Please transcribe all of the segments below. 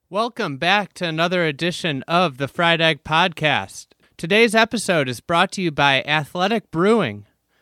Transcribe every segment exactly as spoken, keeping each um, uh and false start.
Welcome back to another edition of the Fried Egg Podcast. Today's episode is brought to you by Athletic Brewing.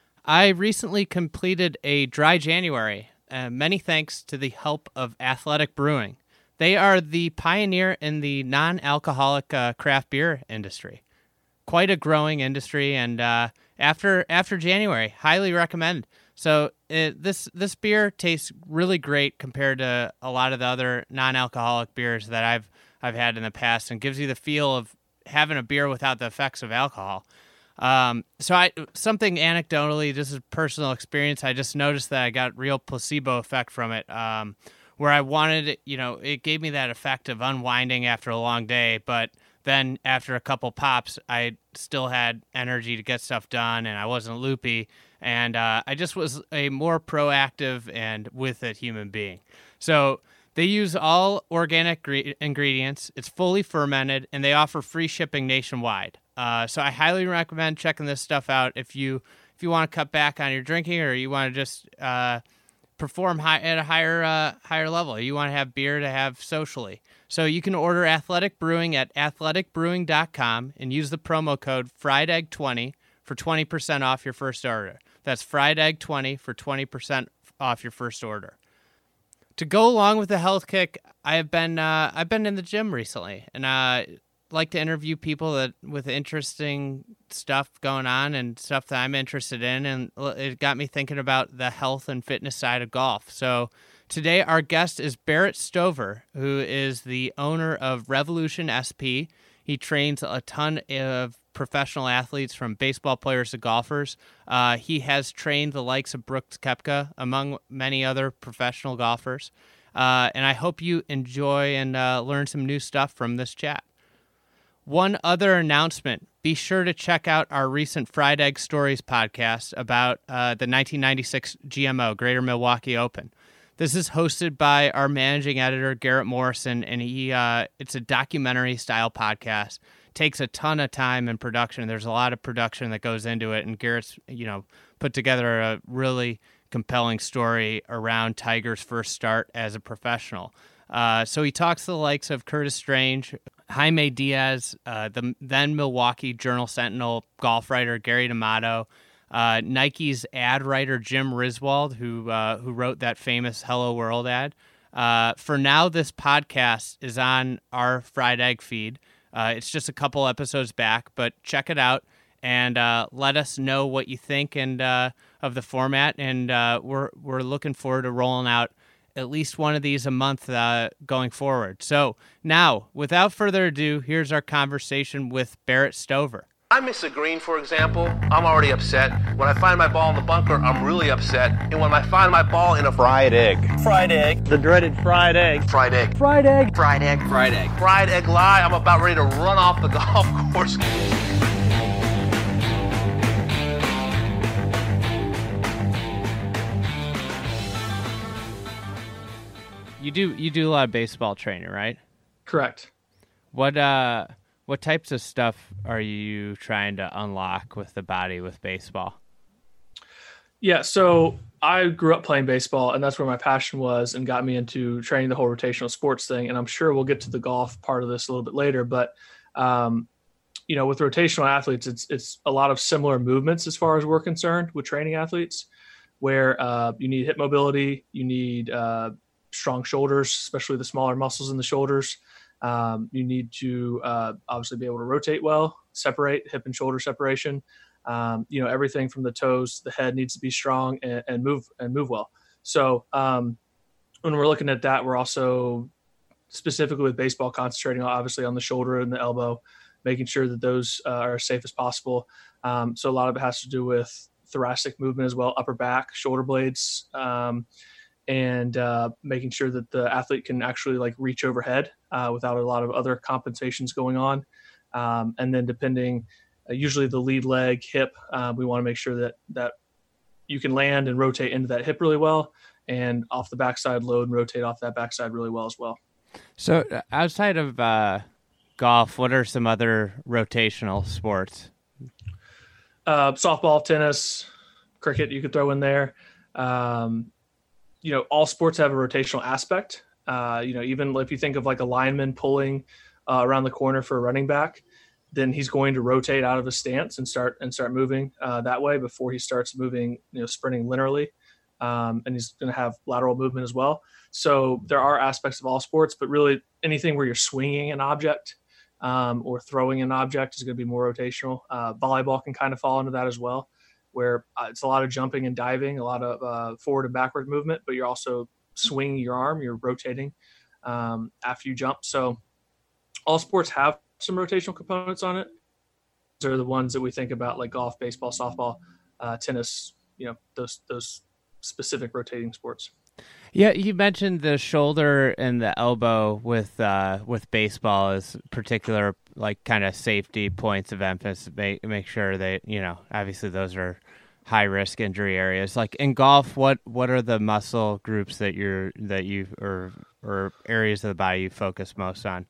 I recently completed a dry January, uh, many thanks to the help of Athletic Brewing. They are the pioneer in the non-alcoholic uh, craft beer industry. Quite a growing industry, and uh, after after January, highly recommend. So it, this this beer tastes really great compared to a lot of the other non-alcoholic beers that I've I've had in the past, and gives you the feel of having a beer without the effects of alcohol. Um, so I something anecdotally, this is personal experience. I just noticed that I got real placebo effect from it, um, where I wanted it, you know, it gave me that effect of unwinding after a long day, but then after a couple pops, I still had energy to get stuff done, and I wasn't loopy, and uh, I just was a more proactive and with it human being. So they use all organic gre- ingredients. It's fully fermented, and they offer free shipping nationwide. Uh, so I highly recommend checking this stuff out if you if you want to cut back on your drinking, or you want to just uh, perform high, at a higher uh, higher level. You want to have beer to have socially. So you can order Athletic Brewing at athletic brewing dot com and use the promo code fried egg twenty for twenty percent off your first order. That's fried egg twenty for twenty percent off your first order. To go along with the health kick, I have been uh, I've been in the gym recently, and uh, like to interview people that with interesting stuff going on and stuff that I'm interested in, and it got me thinking about the health and fitness side of golf. So today our guest is Barrett Stover, who is the owner of Revolution S P. He trains a ton of professional athletes, from baseball players to golfers. Uh, he has trained the likes of Brooks Koepka, among many other professional golfers. Uh, and I hope you enjoy and uh, learn some new stuff from this chat. One other announcement, be sure to check out our recent Fried Egg Stories podcast about uh, the nineteen ninety-six G M O, Greater Milwaukee Open. This is hosted by our managing editor, Garrett Morrison, and he uh, it's a documentary-style podcast. Takes a ton of time in production. There's a lot of production that goes into it, and Garrett's, you know, put together a really compelling story around Tiger's first start as a professional. Uh, so he talks to the likes of Curtis Strange, Jaime Diaz, uh, the then Milwaukee Journal-Sentinel golf writer Gary D'Amato, uh, Nike's ad writer Jim Riswold, who uh, who wrote that famous Hello World ad. Uh, for now, this podcast is on our Fried Egg feed. Uh, it's just a couple episodes back, but check it out and uh, let us know what you think and uh, of the format. And uh, we're we're looking forward to rolling out at least one of these a month uh, going forward. So now, without further ado, here's our conversation with Barrett Stover. I miss a green, for example, I'm already upset. When I find my ball in the bunker, I'm really upset. And when I find my ball in a fried egg. Fried egg. The dreaded fried egg. Fried egg. Fried egg. Fried egg. Fried egg. Fried egg lie, I'm about ready to run off the golf course. You do you do a lot of baseball training, right? Correct. What uh what types of stuff are you trying to unlock with the body with baseball? Yeah, so I grew up playing baseball, and that's where my passion was and got me into training the whole rotational sports thing. And I'm sure we'll get to the golf part of this a little bit later, but um, you know, with rotational athletes, it's it's a lot of similar movements as far as we're concerned with training athletes, where uh, you need hip mobility, you need uh, strong shoulders, especially the smaller muscles in the shoulders. Um, you need to uh, obviously be able to rotate well, separate hip and shoulder separation. Um, you know, everything from the toes to the head needs to be strong and, and move and move well. So um, when we're looking at that, we're also specifically with baseball concentrating obviously on the shoulder and the elbow, making sure that those uh, are as safe as possible. Um, so a lot of it has to do with thoracic movement as well, upper back, shoulder blades, um, and uh, making sure that the athlete can actually like reach overhead uh, without a lot of other compensations going on. Um, and then depending, uh, usually the lead leg, hip, uh, we want to make sure that that you can land and rotate into that hip really well, and off the backside load and rotate off that backside really well as well. So outside of uh, golf, what are some other rotational sports? Uh, softball, tennis, cricket you could throw in there. Um, you know, all sports have a rotational aspect. Uh, you know, even if you think of like a lineman pulling uh, around the corner for a running back, then he's going to rotate out of his stance and start and start moving uh, that way before he starts moving, you know, sprinting linearly. Um, and he's going to have lateral movement as well. So there are aspects of all sports, but really anything where you're swinging an object um, or throwing an object is going to be more rotational. Uh, volleyball can kind of fall into that as well, where uh, it's a lot of jumping and diving, a lot of uh, forward and backward movement, but you're also swinging your arm, you're rotating um, after you jump. So all sports have some rotational components on it. Those are the ones that we think about, like golf, baseball, softball, uh, tennis, you know, those those specific rotating sports. Yeah, you mentioned the shoulder and the elbow with uh, with baseball as particular, like, kind of safety points of emphasis. Make make sure that, you know, obviously those are high risk injury areas. Like in golf, what what are the muscle groups that you're that you or or areas of the body you focus most on?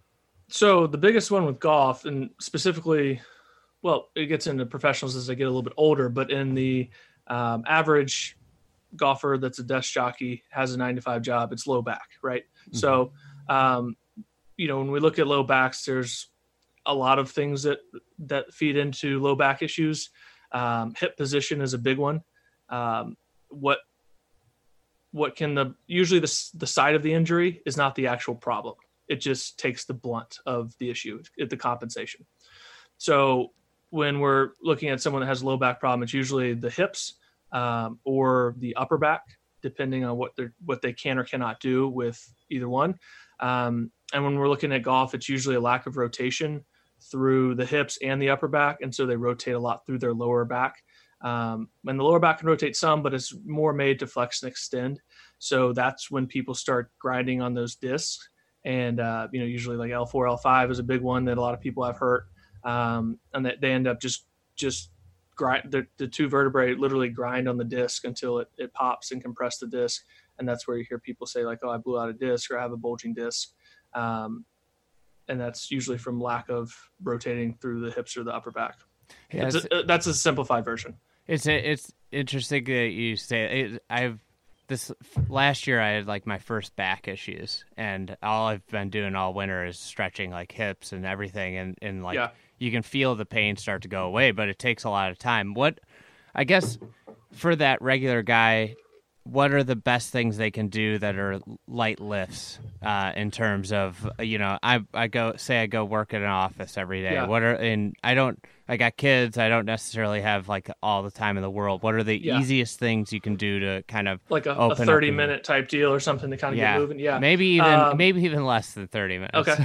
So the biggest one with golf, and specifically, well, it gets into professionals as they get a little bit older, but in the um, average golfer that's a desk jockey, has a nine to five job, it's low back, right? Mm-hmm. So, um, you know, when we look at low backs, there's a lot of things that that feed into low back issues. Um, hip position is a big one. Um, what what can the usually the the site of the injury is not the actual problem. It just takes the blunt of the issue, the compensation. So when we're looking at someone that has a low back problem, it's usually the hips um, or the upper back, depending on what they what they can or cannot do with either one. Um, and when we're looking at golf, it's usually a lack of rotation through the hips and the upper back, and so they rotate a lot through their lower back. Um, and the lower back can rotate some, but it's more made to flex and extend. So that's when people start grinding on those discs. And, uh, you know, usually like L four, L five is a big one that a lot of people have hurt. Um, and that they end up just, just grind the, the two vertebrae literally grind on the disc until it, it pops and compress the disc. And that's where you hear people say like, oh, I blew out a disc or I have a bulging disc. Um, and that's usually from lack of rotating through the hips or the upper back. Yeah, a, that's a simplified version. It's a, it's interesting that you say it. I've this last year I had like my first back issues, and all I've been doing all winter is stretching like hips and everything, and and like yeah. you can feel the pain start to go away, but it takes a lot of time. What I guess for that regular guy, what are the best things they can do that are light lifts uh, in terms of, you know, I I go say I go work in an office every day. Yeah. What are and I don't I got kids. I don't necessarily have like all the time in the world. What are the yeah. easiest things you can do to kind of like a, a thirty and, minute type deal or something to kind of yeah, get moving? Yeah, maybe even um, maybe even less than thirty minutes. Okay,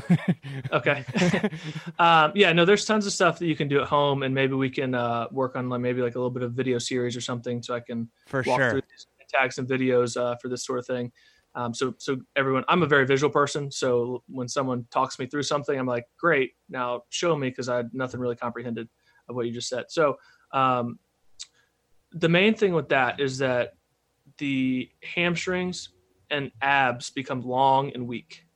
okay. um, yeah, no, there's tons of stuff that you can do at home, and maybe we can uh, work on like maybe like a little bit of video series or something, so I can for walk sure. through these. Tag some videos uh, for this sort of thing. Um, so, so everyone, I'm a very visual person. So when someone talks me through something, I'm like, great, now show me, because I had nothing really comprehended of what you just said. So um, the main thing with that is that the hamstrings and abs become long and weak.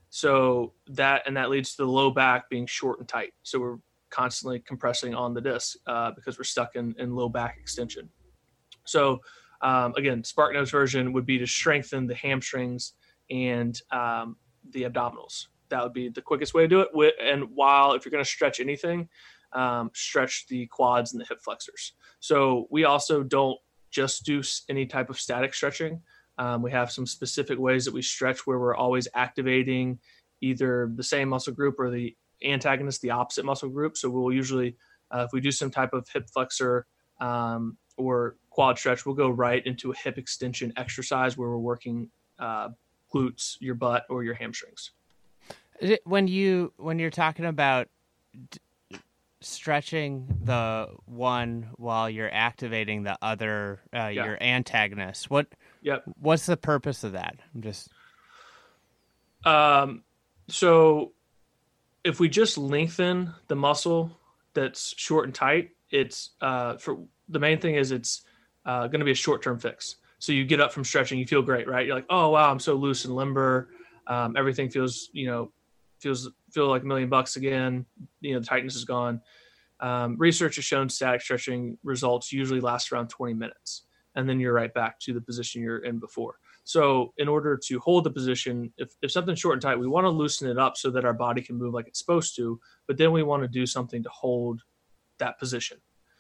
So that, and that leads to the low back being short and tight. So we're constantly compressing on the disc uh, because we're stuck in, in low back extension. So Um, again, SparkNotes version would be to strengthen the hamstrings and um, the abdominals. That would be the quickest way to do it. And while, if you're going to stretch anything, um, stretch the quads and the hip flexors. So we also don't just do any type of static stretching. Um, we have some specific ways that we stretch where we're always activating either the same muscle group or the antagonist, the opposite muscle group. So we'll usually, uh, if we do some type of hip flexor um, or quad stretch, we'll go right into a hip extension exercise where we're working uh, glutes, your butt, or your hamstrings. When you when you're talking about d- stretching the one while you're activating the other, uh, yeah. your antagonist, what yep. what's the purpose of that? I'm just um. So if we just lengthen the muscle that's short and tight, it's uh for the main thing is it's uh, going to be a short-term fix. So you get up from stretching, you feel great, right? You're like, oh wow, I'm so loose and limber. Um, everything feels, you know, feels feel like a million bucks again. You know, the tightness is gone. Um, research has shown static stretching results usually last around twenty minutes, and then you're right back to the position you're in before. So in order to hold the position, if, if something's short and tight, we want to loosen it up so that our body can move like it's supposed to, but then we want to do something to hold that position.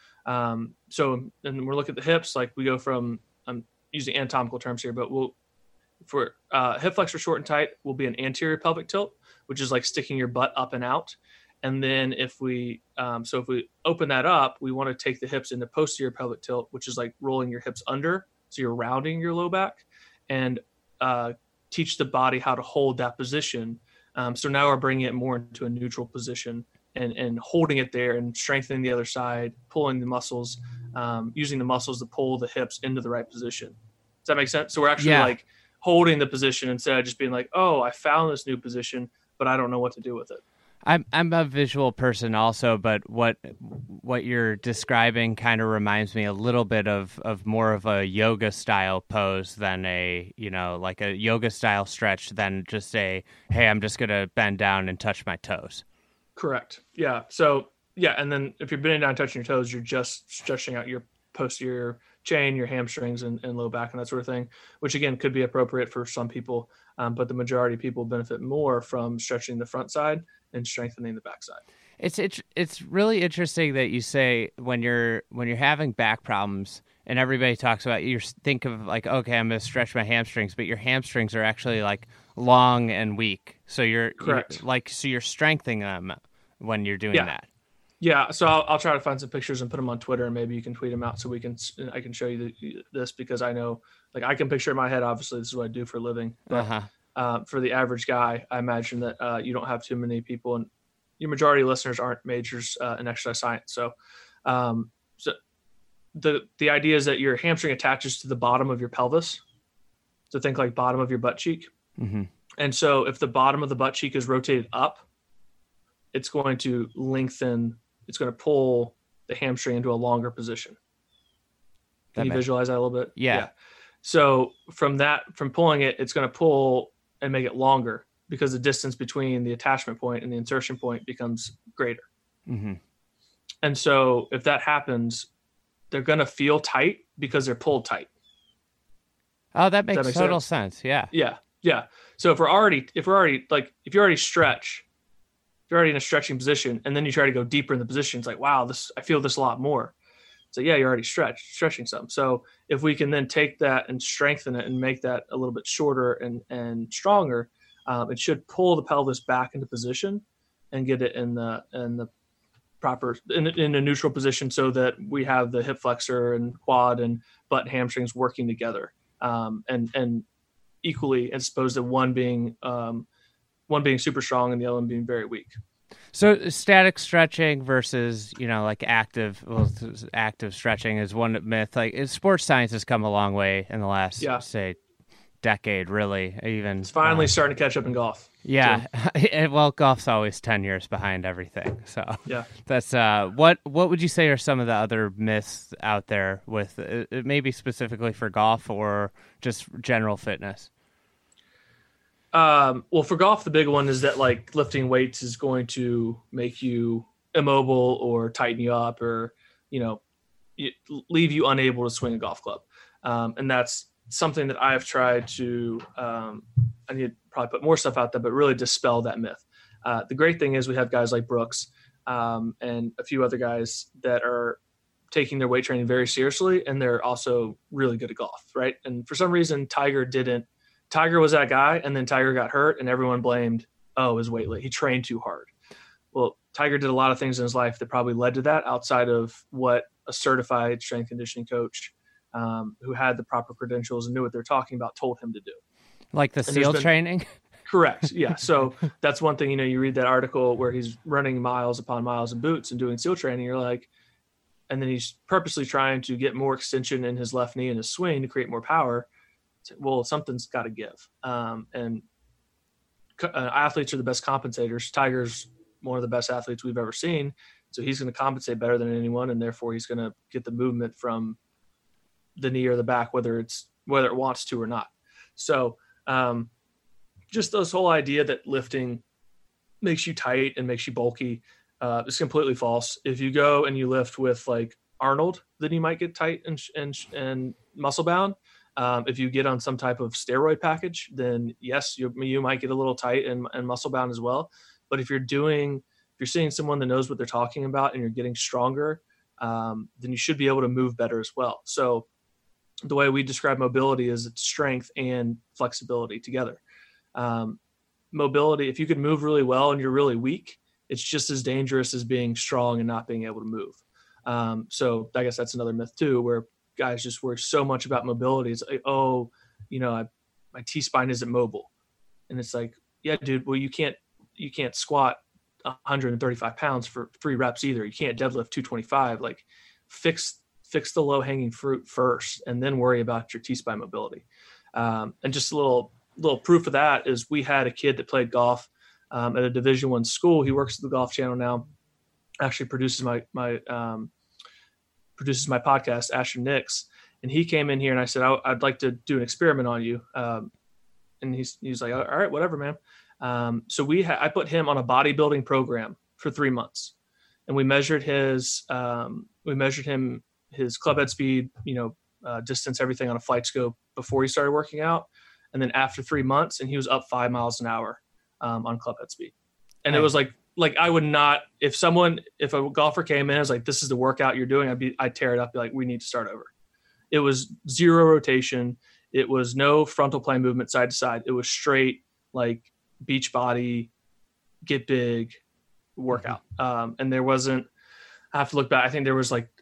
Um, so, and we're looking at the hips, like we go from, I'm using anatomical terms here, but we'll, for uh, hip flexor short and tight will be an anterior pelvic tilt, which is like sticking your butt up and out. And then if we, um, so if we open that up, we want to take the hips into posterior pelvic tilt, which is like rolling your hips under. So you're rounding your low back and uh, teach the body how to hold that position. Um, so now we're bringing it more into a neutral position and, and holding it there and strengthening the other side, pulling the muscles, um, using the muscles to pull the hips into the right position. Does that make sense? So we're actually Yeah. like holding the position instead of just being like, oh, I found this new position, but I don't know what to do with it. I'm I'm a visual person also, but what what you're describing kind of reminds me a little bit of, of more of a yoga style pose than a, you know, like a yoga style stretch than just a, hey, I'm just going to bend down and touch my toes. Correct. Yeah. So yeah. And then if you're bending down, touching your toes, you're just stretching out your posterior chain, your hamstrings and, and low back and that sort of thing, which again could be appropriate for some people. Um, but the majority of people benefit more from stretching the front side and strengthening the backside. It's it's it's really interesting that you say when you're when you're having back problems and everybody talks about you think of like, okay, I'm going to stretch my hamstrings, but your hamstrings are actually like long and weak. So you're, Correct. you're like so you're strengthening them when you're doing Yeah. that. Yeah, so I'll, I'll try to find some pictures and put them on Twitter, and maybe you can tweet them out so we can I can show you the, this because I know like I can picture in my head. Obviously, this is what I do for a living. But Uh-huh. uh, for the average guy, I imagine that uh, you don't have too many people, and your majority of listeners aren't majors uh, in exercise science. So, um, so the the idea is that your hamstring attaches to the bottom of your pelvis. So think like bottom of your butt cheek. Mm-hmm. And so if the bottom of the butt cheek is rotated up, it's going to lengthen. It's going to pull the hamstring into a longer position. Can That you makes- visualize that a little bit? Yeah. So from that, from pulling it, it's going to pull and make it longer because the distance between the attachment point and the insertion point becomes greater. Mm-hmm. And so if that happens, they're going to feel tight because they're pulled tight. Oh, that makes make total sense? sense. Yeah. Yeah. Yeah. So if we're already, if we're already like, if you already stretch, if you're already in a stretching position and then you try to go deeper in the position, it's like, wow, this, I feel this a lot more. So yeah, you're already stretched, stretching some. So if we can then take that and strengthen it and make that a little bit shorter and, and stronger, um, it should pull the pelvis back into position and get it in the, in the proper, in, in a neutral position so that we have the hip flexor and quad and butt and hamstrings working together. Um, and, and equally as opposed to one being, um, one being super strong and the other one being very weak. So static stretching versus, you know, like active, well, active stretching is one myth. Like sports science has come a long way in the last, Yeah. say, decade, really. Even It's finally uh, starting to catch up in golf. yeah. Well, golf's always ten years behind everything. So Yeah. that's uh, what. What would you say are some of the other myths out there with uh, maybe specifically for golf or just general fitness? Um, well, for golf, the big one is that like lifting weights is going to make you immobile or tighten you up or, you know, you, leave you unable to swing a golf club. Um, and that's something that I've tried to, um, I need to probably put more stuff out there, but really dispel that myth. Uh, the great thing is we have guys like Brooks um, and a few other guys that are taking their weight training very seriously, and they're also really good at golf, right? And for some reason, Tiger didn't. Tiger was that guy, and then Tiger got hurt, and everyone blamed, oh, his weight limit. He trained too hard. Well, Tiger did a lot of things in his life that probably led to that outside of what a certified strength conditioning coach um, who had the proper credentials and knew what they're talking about told him to do. Like the And there's SEAL been- training? Correct. Yeah. So that's one thing, you know, you read that article where he's running miles upon miles in boots and doing SEAL training. You're like, and then he's purposely trying to get more extension in his left knee and his swing to create more power. Well, something's got to give. Um, and uh, athletes are the best compensators. Tiger's one of the best athletes we've ever seen. So he's going to compensate better than anyone. And therefore he's going to get the movement from the knee or the back, whether it's, whether it wants to or not. So um, just this whole idea that lifting makes you tight and makes you bulky uh, is completely false. If you go and you lift with like Arnold, then you might get tight and, and, and muscle bound. Um, if you get on some type of steroid package, then yes, you, you might get a little tight and, and muscle bound as well. But if you're doing, if you're seeing someone that knows what they're talking about and you're getting stronger, um, then you should be able to move better as well. So the way we describe mobility is it's strength and flexibility together. Um, mobility, if you can move really well and you're really weak, it's just as dangerous as being strong and not being able to move. Um, so I guess that's another myth too, where guys just worry so much about mobility. It's like, oh, you know, I, my T-spine isn't mobile. And it's like, yeah, dude, well, you can't, you can't squat one hundred thirty-five pounds for three reps either. You can't deadlift two twenty-five. Like fix, fix the low hanging fruit first and then worry about your T-spine mobility. Um, and just a little, little proof of that is we had a kid that played golf um, at a Division One school. He works at the Golf Channel now, actually produces my, my, um, produces my podcast, Ashton Nix. And he came in here and I said, I, I'd like to do an experiment on you. Um, and he's, he's like, all right, whatever, man. Um, so we, ha- I put him on a bodybuilding program for three months and we measured his, um, we measured him, his club head speed, you know, uh, distance, everything on a flight scope before he started working out. And then after three months and he was up five miles an hour, um, on club head speed. And right. It was like, like I would not, if someone, if a golfer came in, I was like, this is the workout you're doing. I'd be, I'd tear it up. Be like, we need to start over. It was zero rotation. It was no frontal plane movement side to side. It was straight, like beach body, get big workout. Mm-hmm. Um, and there wasn't, I have to look back. I think there was like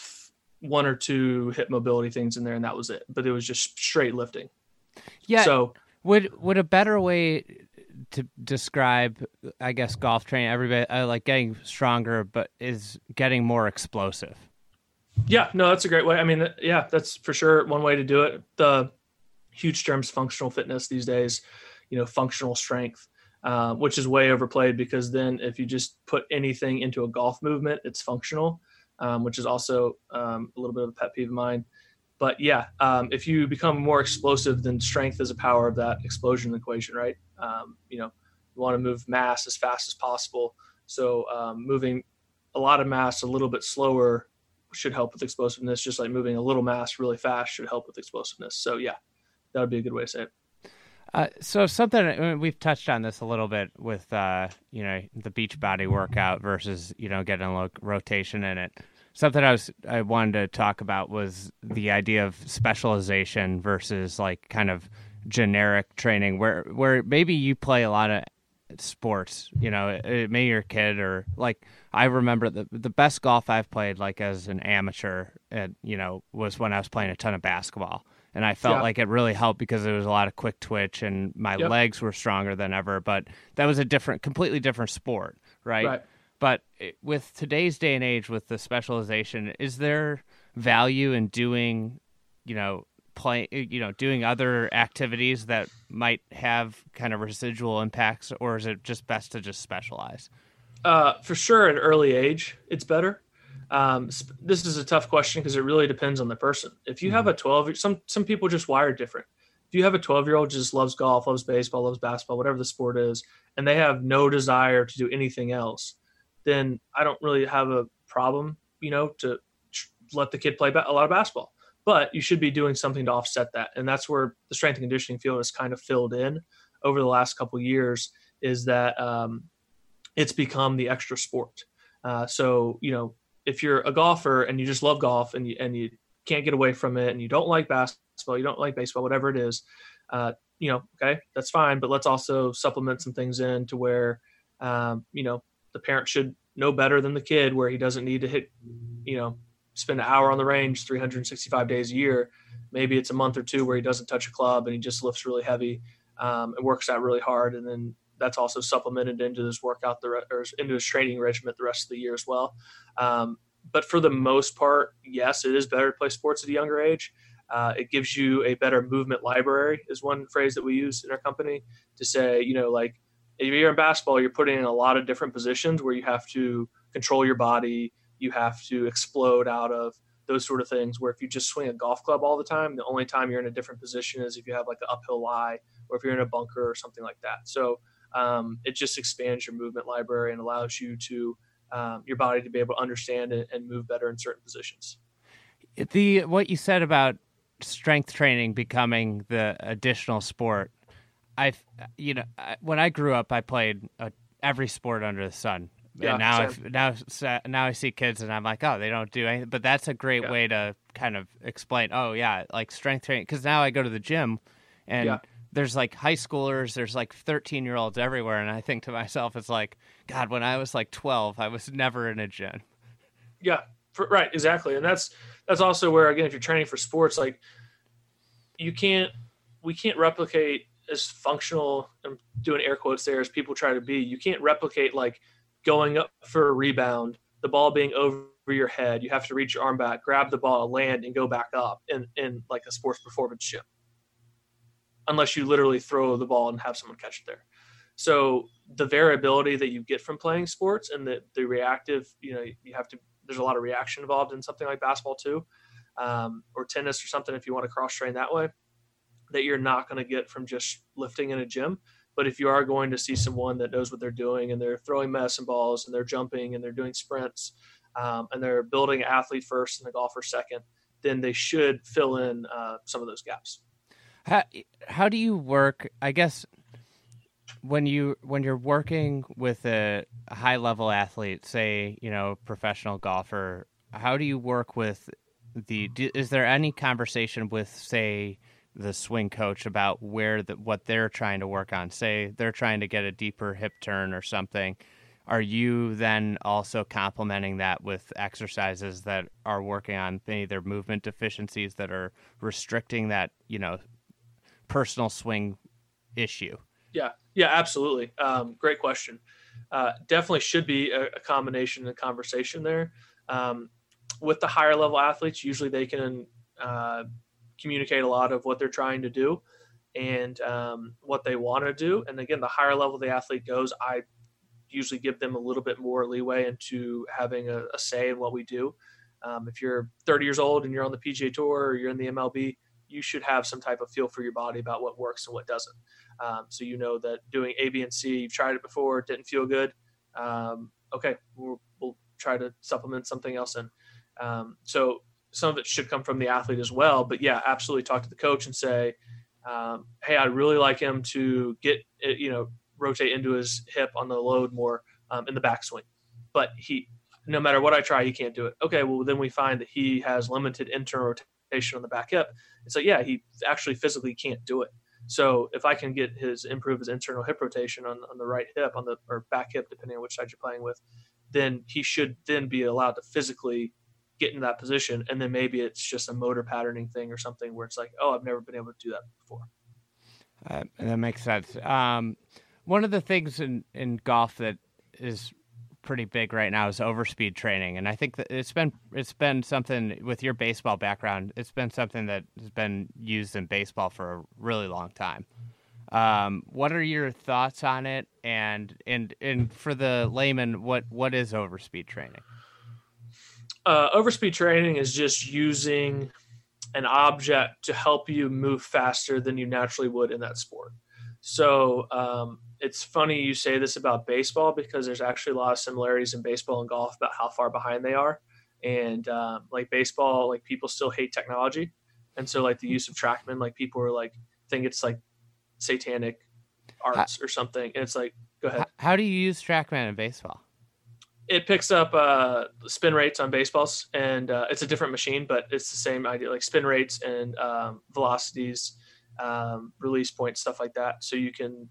one or two hip mobility things in there and that was it, but it was just straight lifting. Yeah. So would, would a better way to describe, I guess, golf training, everybody uh, like getting stronger, but is getting more explosive? Yeah, no, that's a great way. I mean, yeah, that's for sure one way to do it. The huge terms, functional fitness these days, you know, functional strength, uh, which is way overplayed because then if you just put anything into a golf movement, it's functional, um, which is also um, a little bit of a pet peeve of mine. But yeah, um, if you become more explosive, then strength is a power of that explosion equation, right? Um, you know, you want to move mass as fast as possible. So um, moving a lot of mass a little bit slower should help with explosiveness, just like moving a little mass really fast should help with explosiveness. So yeah, that would be a good way to say it. Uh, so something we've touched on this a little bit with, uh, you know, the beach body workout versus, you know, getting a little rotation in it. Something I was I wanted to talk about was the idea of specialization versus like kind of generic training, where where maybe you play a lot of sports, you know, maybe you're a kid or like I remember the the best golf I've played like as an amateur, and you know, was when I was playing a ton of basketball, and I felt yeah. like it really helped because there was a lot of quick twitch and my yep. legs were stronger than ever. But that was a different, completely different sport, right? Right. But with today's day and age, with the specialization, is there value in doing, you know, play, you know, doing other activities that might have kind of residual impacts, or is it just best to just specialize? Uh, for sure, at an early age, it's better. Um, this is a tough question because it really depends on the person. If you mm-hmm. have a twelve, some some people just wired different. If you have a twelve-year-old just loves golf, loves baseball, loves basketball, whatever the sport is, and they have no desire to do anything else, then I don't really have a problem, you know, to let the kid play a lot of basketball. But you should be doing something to offset that. And that's where the strength and conditioning field has kind of filled in over the last couple of years, is that um, it's become the extra sport. Uh, so, you know, if you're a golfer and you just love golf and you, and you can't get away from it and you don't like basketball, you don't like baseball, whatever it is, uh, you know, okay, that's fine. But let's also supplement some things in to where, um, you know, the parent should know better than the kid, where he doesn't need to hit, you know, spend an hour on the range three hundred sixty-five days a year. Maybe it's a month or two where he doesn't touch a club and he just lifts really heavy um, and works out really hard. And then that's also supplemented into his workout, the re- or into his training regimen the rest of the year as well. Um, but for the most part, yes, it is better to play sports at a younger age. Uh, it gives you a better movement library, is one phrase that we use in our company to say, you know, like, if you're in basketball, you're putting in a lot of different positions where you have to control your body, you have to explode out of, those sort of things, where if you just swing a golf club all the time, the only time you're in a different position is if you have like an uphill lie or if you're in a bunker or something like that. So um, it just expands your movement library and allows you to, um, your body to be able to understand and, and move better in certain positions. The, what you said about strength training becoming the additional sport. I, you know, when I grew up, I played uh, every sport under the sun. Yeah, and now, same. I've, now, now I see kids, and I'm like, oh, they don't do anything. But that's a great Yeah. way to kind of explain. Oh, yeah, like strength training. Because now I go to the gym, and Yeah. there's like high schoolers, there's like thirteen year olds everywhere, and I think to myself, it's like, God, when I was like twelve, I was never in a gym. Yeah, for, right, exactly. And that's that's also where, again, if you're training for sports, like you can't, we can't replicate as functional, I'm doing air quotes there, as people try to be. You can't replicate like going up for a rebound, the ball being over your head. You have to reach your arm back, grab the ball, land, and go back up in, in like a sports performance gym. Unless you literally throw the ball and have someone catch it there. So the variability that you get from playing sports and the, the reactive, you know, you have to, there's a lot of reaction involved in something like basketball too, um, or tennis or something if you want to cross train that way, that you're not going to get from just lifting in a gym. But if you are going to see someone that knows what they're doing and they're throwing medicine balls and they're jumping and they're doing sprints um, and they're building an athlete first and a golfer second, then they should fill in uh, some of those gaps. How, how do you work, I guess, when you when you're working with a high level athlete, say, you know, professional golfer, how do you work with the do, is there any conversation with, say, the swing coach about where the, what they're trying to work on? Say they're trying to get a deeper hip turn or something. Are you then also complementing that with exercises that are working on maybe their movement deficiencies that are restricting that, you know, personal swing issue? Yeah, yeah, absolutely. Um, great question. Uh, definitely should be a, a combination and conversation there. Um, with the higher level athletes, usually they can uh, communicate a lot of what they're trying to do and um, what they want to do. And again, the higher level the athlete goes, I usually give them a little bit more leeway into having a, a say in what we do. Um, if you're thirty years old and you're on the P G A Tour or you're in the M L B, you should have some type of feel for your body about what works and what doesn't. Um, so you know that doing A, B, and C, you've tried it before, it didn't feel good. Um, okay, we'll, we'll try to supplement something else in. Um, so some of it should come from the athlete as well. But yeah, absolutely talk to the coach and say, um, hey, I'd really like him to get, you know, rotate into his hip on the load more um, in the backswing. But he, no matter what I try, he can't do it. Okay, well, then we find that he has limited internal rotation on the back hip. And so, yeah, he actually physically can't do it. So if I can get his improve his internal hip rotation on, on the right hip, on the or back hip, depending on which side you're playing with, then he should then be allowed to physically get in that position. And then maybe it's just a motor patterning thing or something where it's like, oh, I've never been able to do that before. Uh, that makes sense. Um, one of the things in, in golf that is pretty big right now is overspeed training, and I think that it's been it's been something with your baseball background. It's been something that has been used in baseball for a really long time. Um, what are your thoughts on it? And and and for the layman, what what is overspeed training? Uh, overspeed training is just using an object to help you move faster than you naturally would in that sport. So um, it's funny you say this about baseball because there's actually a lot of similarities in baseball and golf about how far behind they are. And um, like baseball, like people still hate technology. And so like the use of TrackMan, like people are like, think it's like satanic arts how, or something. And it's like, go ahead. How, how do you use TrackMan in baseball? It picks up uh, spin rates on baseballs, and uh, it's a different machine, but it's the same idea, like spin rates and um, velocities, um, release points, stuff like that. So you can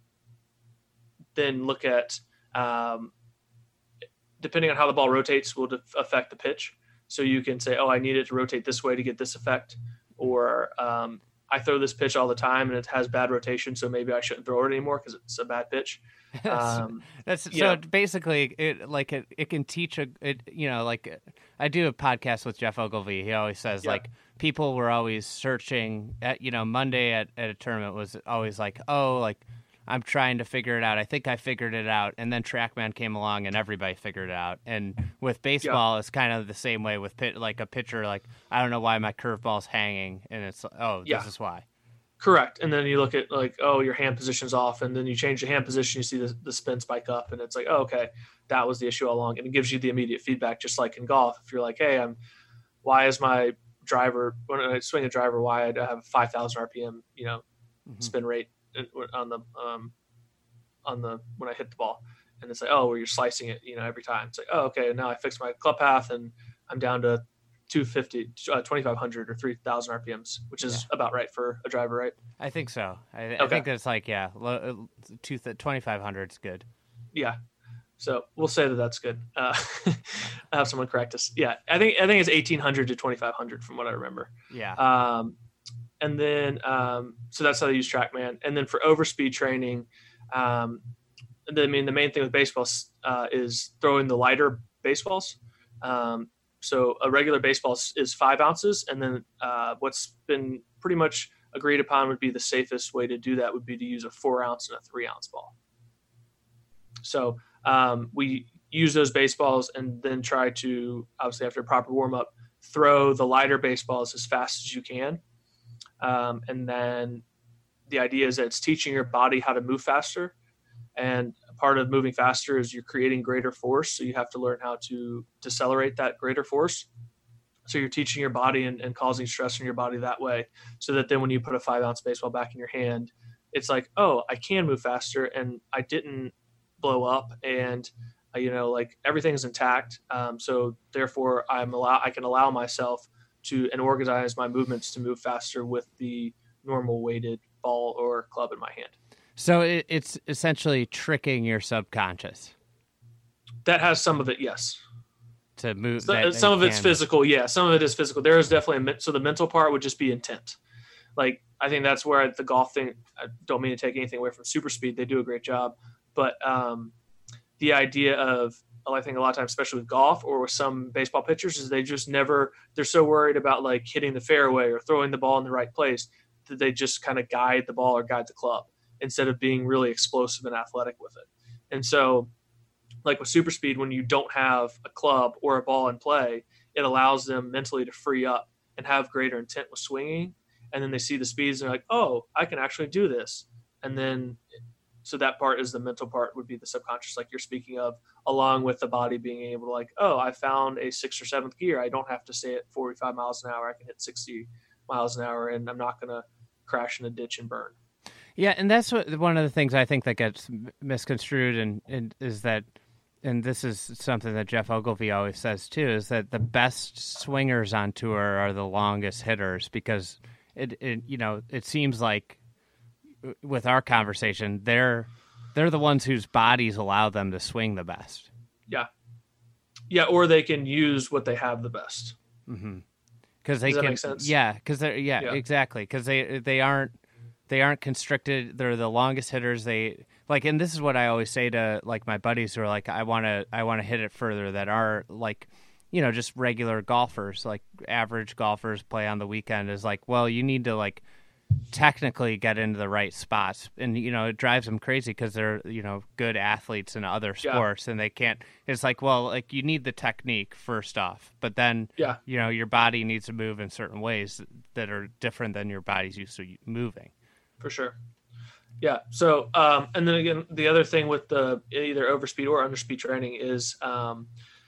then look at, um, depending on how the ball rotates, will def- affect the pitch. So you can say, oh, I need it to rotate this way to get this effect, or um, I throw this pitch all the time and it has bad rotation, so maybe I shouldn't throw it anymore because it's a bad pitch. Um, That's so yeah. basically it. Like it, it can teach a. It you know, like I do a podcast with Jeff Ogilvy. He always says yeah. like people were always searching at you know Monday at, at a tournament was always like, oh, like I'm trying to figure it out. I think I figured it out, and then TrackMan came along and everybody figured it out. And with baseball, yeah. it's kind of the same way with pit, like a pitcher. Like I don't know why my curveball's hanging, and it's oh, yeah. this is why. Correct. And then you look at like, oh, your hand position's off, and then you change the hand position, you see the, the spin spike up, and it's like, oh, okay, that was the issue all along. And it gives you the immediate feedback, just like in golf. If you're like, hey, I'm, why is my driver, when I swing a driver wide, I have five thousand R P M, you know, mm-hmm. spin rate on the, um, on the, when I hit the ball. And it's like, oh, where you're slicing it, you know, every time. It's like, oh, okay, now I fixed my club path and I'm down to two fifty, uh, twenty-five hundred or three thousand R P Ms, which is yeah. about right for a driver, right? I think so. I, okay. I think that's like, yeah, twenty-five hundred is good. Yeah. So we'll say that that's good. Uh, I have someone correct us. Yeah. I think, I think it's eighteen hundred to twenty-five hundred from what I remember. Yeah. Um, and then, um, so that's how they use TrackMan. And then for overspeed training, um, I mean, the main thing with baseballs uh, is throwing the lighter baseballs. Um, so a regular baseball is, is five ounces. And then uh, what's been pretty much agreed upon would be the safest way to do that would be to use a four ounce and a three ounce ball. So um, we use those baseballs and then try to, obviously after a proper warm up, throw the lighter baseballs as fast as you can. Um, and then the idea is that it's teaching your body how to move faster. And part of moving faster is you're creating greater force. So you have to learn how to decelerate that greater force. So you're teaching your body and, and causing stress in your body that way. So that then when you put a five ounce baseball back in your hand, it's like, oh, I can move faster and I didn't blow up and, uh, you know, like everything's intact. Um, so therefore I'm allow, I can allow myself to and organize my movements to move faster with the normal weighted ball or club in my hand. So it, it's essentially tricking your subconscious. That has some of it, yes. To move. So, that, some that of it's physical, yeah. Some of it is physical. There is definitely a, so the mental part would just be intent. Like I think that's where the golf thing. I don't mean to take anything away from Super Speed. They do a great job, but um, the idea of I think a lot of times, especially with golf or with some baseball pitchers, is they just never. They're so worried about like hitting the fairway or throwing the ball in the right place that they just kind of guide the ball or guide the club, instead of being really explosive and athletic with it. And so like with Super Speed, when you don't have a club or a ball in play, it allows them mentally to free up and have greater intent with swinging. And then they see the speeds and they're like, oh, I can actually do this. And then, so that part is the mental part would be the subconscious, like you're speaking of, along with the body being able to like, oh, I found a sixth or seventh gear. I don't have to stay at forty-five miles an hour. I can hit sixty miles an hour and I'm not going to crash in a ditch and burn. Yeah, and that's what, one of the things I think that gets misconstrued, and, and is that, and this is something that Jeff Ogilvy always says too, is that the best swingers on tour are the longest hitters, because it, it you know, it seems like with our conversation, they're they're the ones whose bodies allow them to swing the best. Yeah, yeah, or they can use what they have the best. Mm-hmm. Because they Does that can, make sense? yeah, because they're yeah, yeah. exactly, because they they aren't. They aren't constricted. They're the longest hitters. They like, and this is what I always say to like my buddies who are like, I want to, I want to hit it further, that are like, you know, just regular golfers, like average golfers play on the weekend, is like, well, you need to like technically get into the right spots. And, you know, it drives them crazy because they're, you know, good athletes in other sports yeah. and they can't, it's like, well, like you need the technique first off, but then, yeah. you know, your body needs to move in certain ways that are different than your body's used to moving. For sure. Yeah. So, um, and then again, the other thing with the either overspeed or underspeed training is um,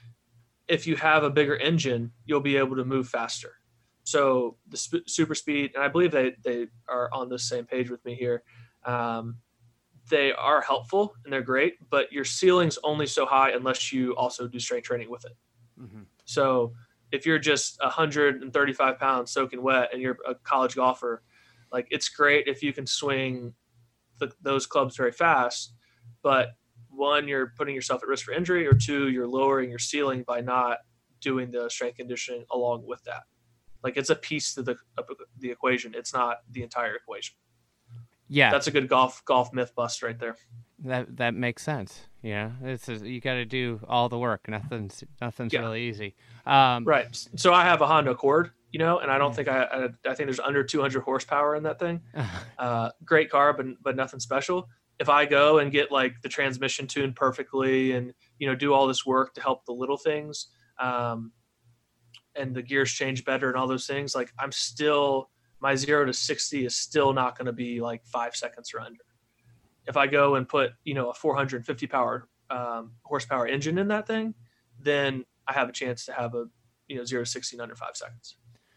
if you have a bigger engine, you'll be able to move faster. So the sp- super speed, and I believe they, they are on the same page with me here. Um, they are helpful and they're great, but your ceiling's only so high unless you also do strength training with it. Mm-hmm. So if you're just one hundred thirty-five pounds soaking wet and you're a college golfer, like it's great if you can swing the, those clubs very fast, but one, you're putting yourself at risk for injury, or two, you're lowering your ceiling by not doing the strength conditioning along with that. Like it's a piece to the of the equation. It's not the entire equation. Yeah, that's a good golf golf myth bust right there. That that makes sense. Yeah, it's a, you got to do all the work. Nothing's nothing's yeah. really easy. Um, right. So I have a Honda Accord, you know, and I don't think I, I I think there's under two hundred horsepower in that thing. Uh, great car, but but nothing special. If I go and get like the transmission tuned perfectly and, you know, do all this work to help the little things, um, and the gears change better and all those things, like I'm still, my zero to sixty is still not going to be like five seconds or under. If I go and put, you know, a four hundred fifty power um, horsepower engine in that thing, then I have a chance to have a, you know, zero to sixty in under five seconds.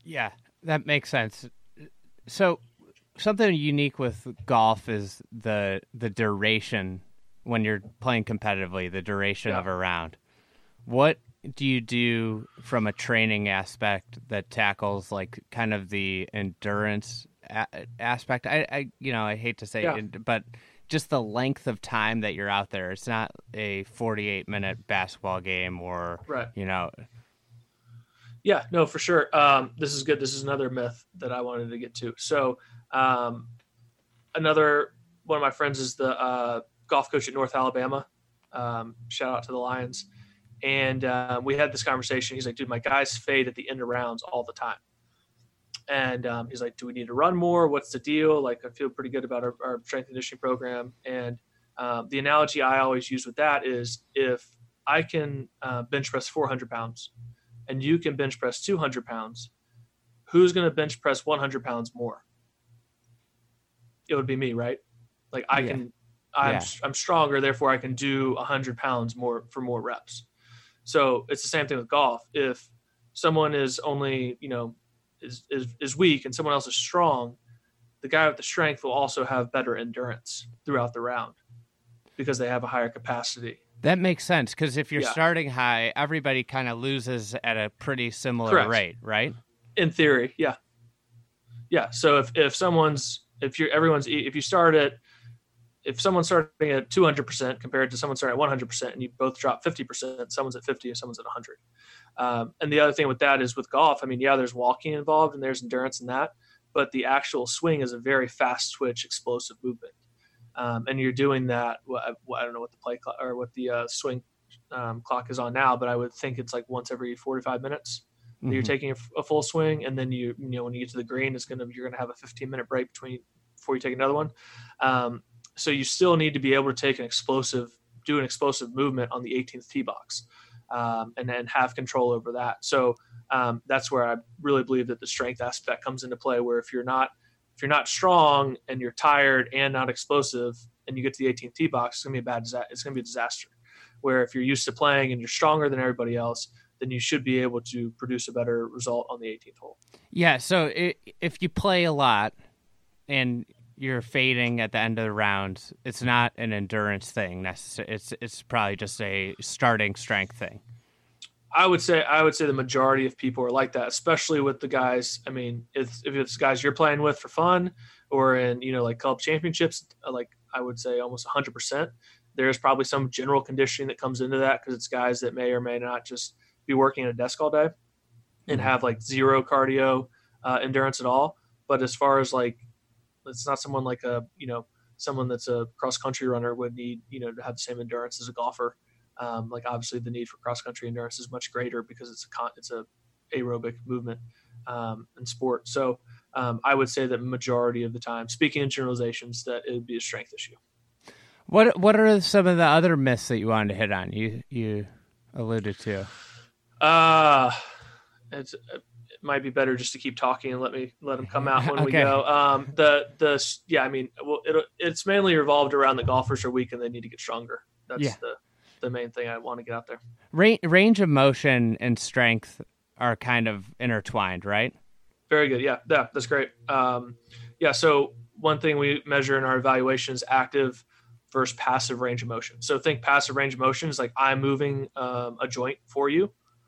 Yeah, that makes sense. So something unique with golf is the the duration when you're playing competitively, the duration Yeah. of a round. What do you do from a training aspect that tackles like kind of the endurance a- aspect? I, I, you know, I hate to say Yeah. it, but just the length of time that you're out there. It's not a forty-eight minute basketball game or, Right. you know. Yeah, no, for sure. Um, this is good. This is another myth that I wanted to get to. So um, another one of my friends is the uh, golf coach at North Alabama. Um, shout out to the Lions. And uh, we had this conversation. He's like, dude, my guys fade at the end of rounds all the time. And um, he's like, do we need to run more? What's the deal? Like, I feel pretty good about our, our strength and conditioning program. And um, the analogy I always use with that is if I can uh, bench press four hundred pounds and you can bench press two hundred pounds, who's going to bench press one hundred pounds more? It would be me, right? Like I Yeah. can, I'm, Yeah. I'm stronger. Therefore I can do one hundred pounds more for more reps. So it's the same thing with golf. If someone is only, you know, is, is, is weak and someone else is strong, the guy with the strength will also have better endurance throughout the round because they have a higher capacity. That makes sense because if you're Yeah. starting high, everybody kind of loses at a pretty similar Correct. rate, right? In theory, yeah, yeah. So if if someone's if you're everyone's if you start at if someone's starting at two hundred percent compared to someone starting at one hundred percent and you both drop fifty percent, someone's at fifty and someone's at one hundred. Um, and the other thing with that is with golf, I mean, yeah, there's walking involved and there's endurance in that, but the actual swing is a very fast twitch, explosive movement. Um, and you're doing that. Well, I, well, I don't know what the play clock or what the uh, swing um, clock is on now, but I would think it's like once every forty-five minutes that you're Mhm. taking a, a full swing. And then you, you know, when you get to the green, it's going to, you're going to have a fifteen minute break between before you take another one. Um, so you still need to be able to take an explosive, do an explosive movement on the eighteenth tee box, um, and then have control over that. So um, that's where I really believe that the strength aspect comes into play, where if you're not, if you're not strong and you're tired and not explosive and you get to the eighteenth tee box, it's going to be a bad, it's going to be a disaster. Where if you're used to playing and you're stronger than everybody else, then you should be able to produce a better result on the eighteenth hole. Yeah, so it, if you play a lot and you're fading at the end of the round, it's not an endurance thing necessarily. It's it's probably just a starting strength thing. I would say I would say the majority of people are like that, especially with the guys. I mean, if if it's guys you're playing with for fun or in, you know, like club championships, like I would say almost one hundred percent. There's probably some general conditioning that comes into that because it's guys that may or may not just be working at a desk all day and have like zero cardio uh, endurance at all. But as far as like, it's not someone like a, you know, someone that's a cross country runner would need, you know, to have the same endurance as a golfer. Um, like obviously the need for cross country endurance is much greater because it's a con- it's a aerobic movement um, in sport. So um, I would say that majority of the time, speaking in generalizations, that it would be a strength issue. What what are some of the other myths that you wanted to hit on? You you alluded to. Uh it's it might be better just to keep talking and let me let them come out when Okay. we go. Um, the the yeah, I mean, well, it, it's mainly revolved around the golfers are weak and they need to get stronger. That's Yeah. the the main thing I want to get out there. Ra- range of motion and strength are kind of intertwined, right? Very good. Yeah, yeah, that's great. Um, yeah, so one thing we measure in our evaluation is active versus passive range of motion. So think passive range of motion is like I'm moving um, a joint for you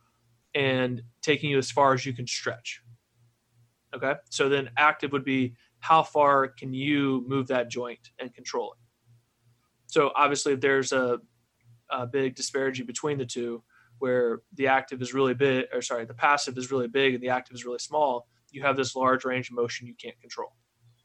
and taking you as far as you can stretch. Okay. So then active would be how far can you move that joint and control it? So obviously if there's a, a big disparity between the two where the active is really big, or sorry, the passive is really big and the active is really small, you have this large range of motion you can't control.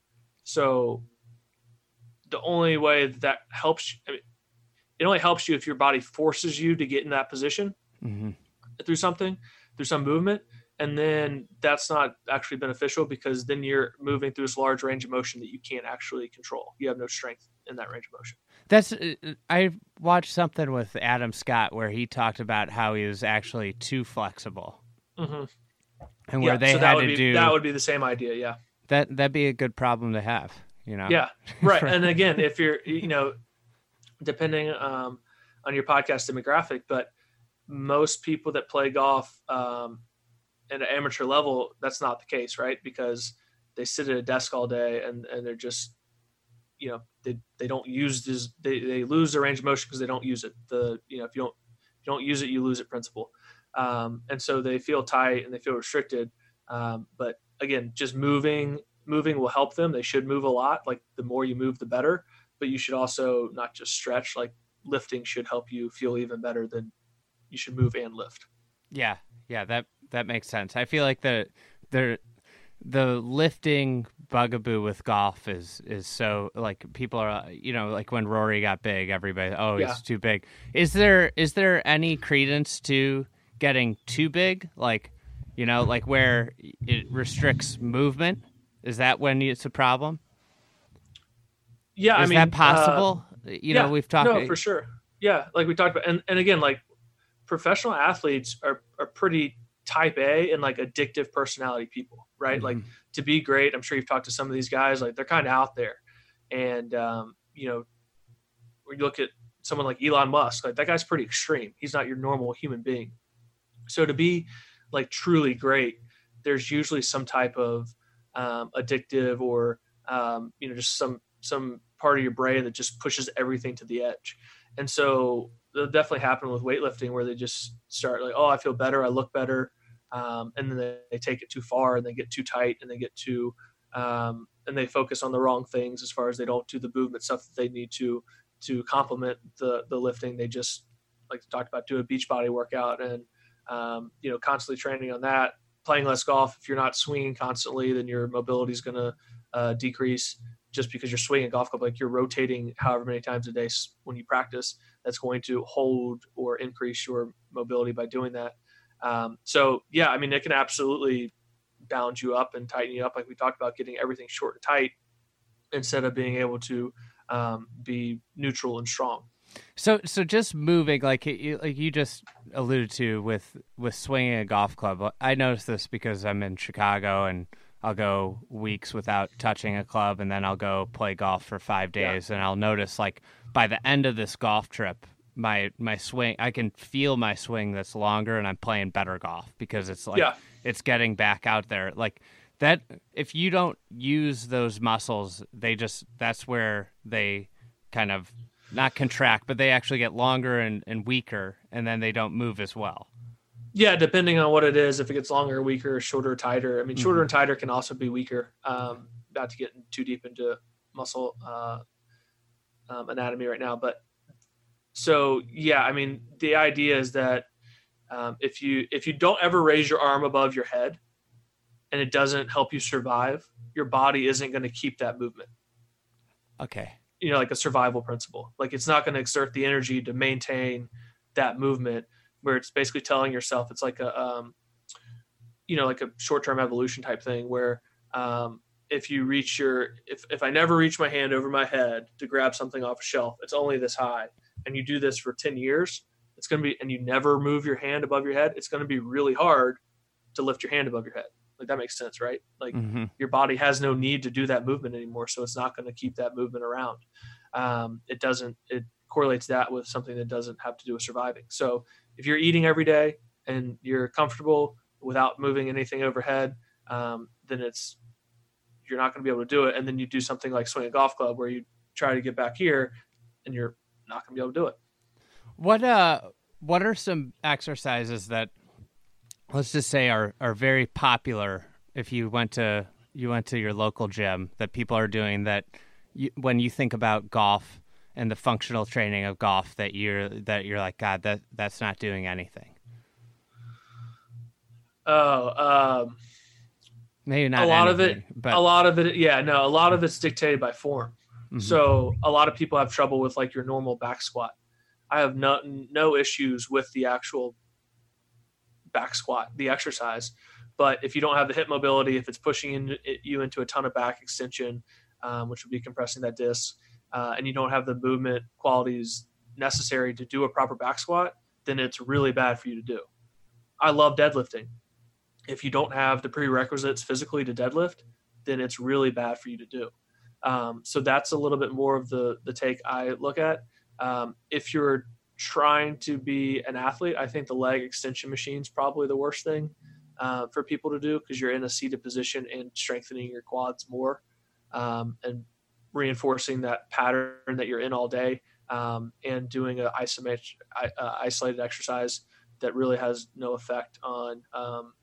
So the only way that, that helps, I mean, it only helps you if your body forces you to get in that position Mm-hmm. through something, through some movement. And then that's not actually beneficial because then you're moving through this large range of motion that you can't actually control. You have no strength in that range of motion. That's uh, I watched something with Adam Scott where he talked about how he was actually too flexible, Mm-hmm. and where Yeah, they so that had would to be, do that would be the same idea. Yeah. that. That'd be a good problem to have, you know. Yeah. Right. And again, if you're, you know, depending um, on your podcast demographic, but most people that play golf, um, at an amateur level, that's not the case, right? Because they sit at a desk all day and, and they're just, you know, they, they don't use this, they, they lose their range of motion because they don't use it. The, you know, if you don't, if you don't use it, you lose it principle. Um, and so they feel tight and they feel restricted. Um, but again, just moving, moving will help them. They should move a lot. Like the more you move, the better, but you should also not just stretch. Like lifting should help you feel even better than you should move and lift. Yeah. Yeah. That, that makes sense. I feel like the, the, the lifting bugaboo with golf is, is so like people are, you know, like when Rory got big, everybody, oh, Yeah. he's too big. Is there, is there any credence to getting too big? Like, you know, like where it restricts movement? Is that when it's a problem? Yeah. Is I mean, that possible? Uh, you yeah, know, we've talked. No, for sure. Yeah. Like we talked about, and, and again, like professional athletes are, are pretty type A and like addictive personality people, right? Mm-hmm. Like to be great. I'm sure you've talked to some of these guys, like they're kind of out there. And, um, you know, when you look at someone like Elon Musk, like that guy's pretty extreme. He's not your normal human being. So to be like truly great, there's usually some type of um, addictive or, um, you know, just some, some part of your brain that just pushes everything to the edge. And so it'll definitely happen with weightlifting where they just start like, oh, I feel better. I look better. Um, and then they, they take it too far and they get too tight and they get too, um, and they focus on the wrong things as far as they don't do the movement stuff that they need to, to complement the, the lifting. They just like talked about do a beach body workout and, um, you know, constantly training on that, playing less golf. If you're not swinging constantly, then your mobility is going to uh, decrease just because you're swinging a golf club, like you're rotating however many times a day when you practice, that's going to hold or increase your mobility by doing that. Um, so yeah, I mean, it can absolutely bound you up and tighten you up. Like we talked about getting everything short and tight instead of being able to um, be neutral and strong. So, so just moving, like you, like you just alluded to with, with swinging a golf club. I noticed this because I'm in Chicago and I'll go weeks without touching a club and then I'll go play golf for five days. Yeah. And I'll notice like by the end of this golf trip, my, my swing, I can feel my swing that's longer and I'm playing better golf because it's like, yeah. it's getting back out there. Like that, if you don't use those muscles, they just, that's where they kind of not contract, but they actually get longer and, and weaker and then they don't move as well. Yeah, depending on what it is, if it gets longer, weaker, shorter, tighter. I mean, shorter mm-hmm. and tighter can also be weaker. Um, not to get too deep into muscle uh, um, anatomy right now, but so yeah, I mean, the idea is that um, if you if you don't ever raise your arm above your head, and it doesn't help you survive, your body isn't going to keep that movement. Okay. You know, like a survival principle. Like it's not going to exert the energy to maintain that movement. Where it's basically telling yourself it's like a, um, you know, like a short-term evolution type thing where um, if you reach your, if, if I never reach my hand over my head to grab something off a shelf, it's only this high. And you do this for ten years, it's going to be, and you never move your hand above your head, it's going to be really hard to lift your hand above your head. Like that makes sense, right? Like mm-hmm. your body has no need to do that movement anymore. So it's not going to keep that movement around. Um, it doesn't, it correlates that with something that doesn't have to do with surviving. So if you're eating every day and you're comfortable without moving anything overhead, um, then it's, you're not going to be able to do it. And then you do something like swing a golf club where you try to get back here and you're not going to be able to do it. What, uh, what are some exercises that, let's just say are, are very popular if you went to, you went to your local gym that people are doing that you, when you think about golf and the functional training of golf that you're that you're like, God, that that's not doing anything? Oh, um, maybe not a lot anything, of it. but a lot of it, yeah, no, a lot of it's dictated by form. Mm-hmm. So a lot of people have trouble with like your normal back squat. I have no no issues with the actual back squat, the exercise, but if you don't have the hip mobility, if it's pushing in, you into a ton of back extension, um, which would be compressing that disc. Uh, and you don't have the movement qualities necessary to do a proper back squat, then it's really bad for you to do. I love deadlifting. If you don't have the prerequisites physically to deadlift, then it's really bad for you to do. Um, so that's a little bit more of the the take I look at. Um, if you're trying to be an athlete, I think the leg extension machine is probably the worst thing. uh, for people to do because you're in a seated position and strengthening your quads more um, and reinforcing that pattern that you're in all day um, and doing an isometric, uh, isolated exercise that really has no effect on um,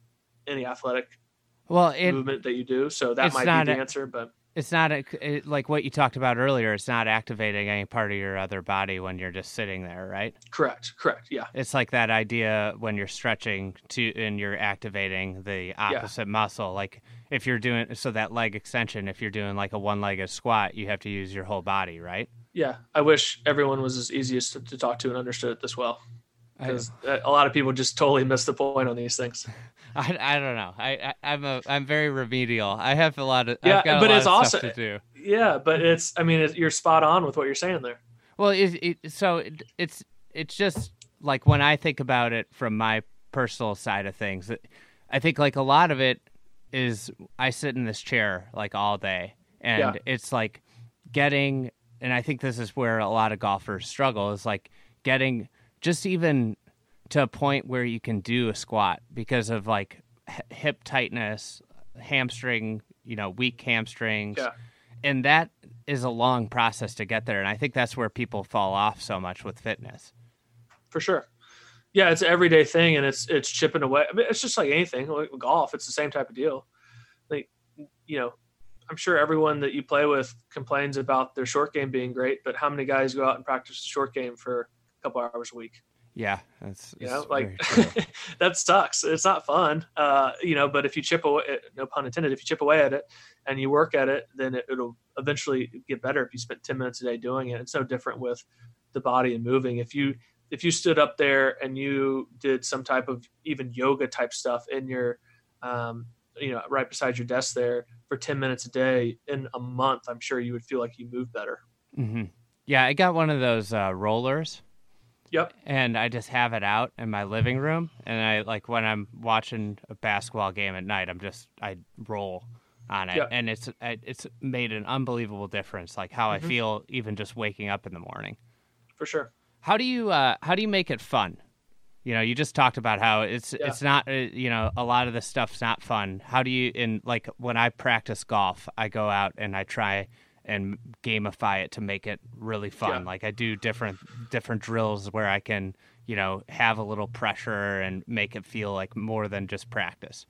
any athletic well, it, movement that you do. So that might be the a, answer, but it's not a, it, like what you talked about earlier. It's not activating any part of your other body when you're just sitting there, right? Correct. Correct. Yeah. It's like that idea when you're stretching to and you're activating the opposite yeah. muscle. Like if you're doing, so that leg extension, if you're doing like a one-legged squat, you have to use your whole body, right? Yeah. I wish everyone was as easy as to, to talk to and understood it this well. Because a lot of people just totally miss the point on these things. I, I don't know. I, I I'm a I'm very remedial. I have a lot of yeah, I've got but a lot it's of also stuff to do. Yeah, but it's I mean it, you're spot on with what you're saying there. Well, it, it so it, it's it's just like when I think about it from my personal side of things, I think like a lot of it is I sit in this chair like all day, and yeah. it's like getting, and I think this is where a lot of golfers struggle is like getting just even to a point where you can do a squat because of like hip tightness, hamstring, you know, weak hamstrings. Yeah. And that is a long process to get there. And I think that's where people fall off so much with fitness. For sure. Yeah. It's an everyday thing and it's, it's chipping away. I mean, it's just like anything like golf. It's the same type of deal. Like, you know, I'm sure everyone that you play with complains about their short game being great, but how many guys go out and practice the short game for a couple hours a week? Yeah, that's, you know, like that sucks. It's not fun, uh, you know. But if you chip away, no pun intended, if you chip away at it and you work at it, then it, it'll eventually get better. If you spend ten minutes a day doing it, it's no different with the body and moving. If you if you stood up there and you did some type of even yoga type stuff in your, um, you know, right beside your desk there for ten minutes a day in a month, I'm sure you would feel like you move better. Mm-hmm. Yeah, I got one of those uh, rollers. Yep. And I just have it out in my living room. And I like when I'm watching a basketball game at night, I'm just, I roll on it. Yep. And it's, it's made an unbelievable difference. Like how mm-hmm. I feel even just waking up in the morning. For sure. How do you, uh, how do you make it fun? You know, you just talked about how it's, yeah. it's not, uh, you know, a lot of this stuff's not fun. How do you, in like when I practice golf, I go out and I try and gamify it to make it really fun. Yeah. Like I do different different drills where I can, you know, have a little pressure and make it feel like more than just practice.